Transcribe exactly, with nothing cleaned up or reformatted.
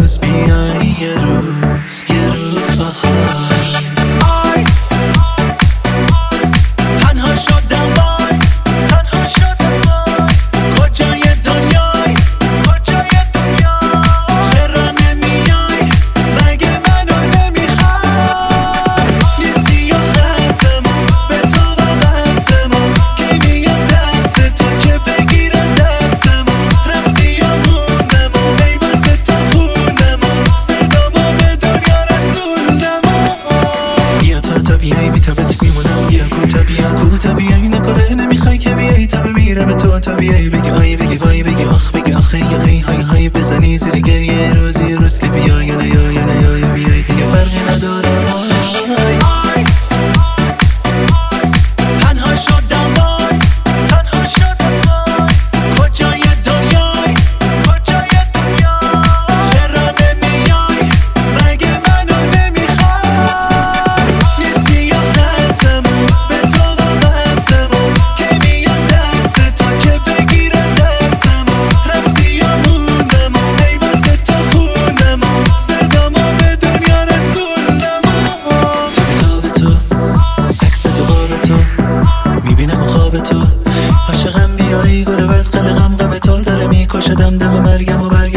روز بیای، یه روز یه روز آهای. آی تنها شدم، وای تنها شدم، وای کجای دنیای، کجای دنیای، چرا نمیای، مگه منو نمیخوای؟ نیستی و قسمم به تو و بسمم، کی میاد دست تو که بگیره دستمو، رفتی و موندم و ای واسه تو خوندم و صدامو به دنیا رسوندم. بیا تا تا بیایی بی تابت میمونم، بیا کوتا بیا کوتا بیایی، نکنه نمیخوای که بیایی تا بمیره به تو تا بیایی، بگی آی بگی وای بگی آخ بگی آخه یا هی های های بزنی زیر گریه، روزی روز که بیا یا نه یا یا نه یا یا بیایی دیگه فرقی نداره. آی تنها شدم، وای تنها شدم، وای کجای دنیای، کجای دنیای، چرا نمیای، مگه منو نمیخوای؟ نیستی یا قسمم به تو و بسمم، کی میاد دست تو که بگیره دستمو، رفتی و موندم و ای واسه تو خوندم و صدامو به دنیا رسوندم. تو به تو عکس تو قاب تو میبینم و خواب تو، عاشقم بیایی گل بد قلقم قب تو داره میکشه دم دم مرگم و برگم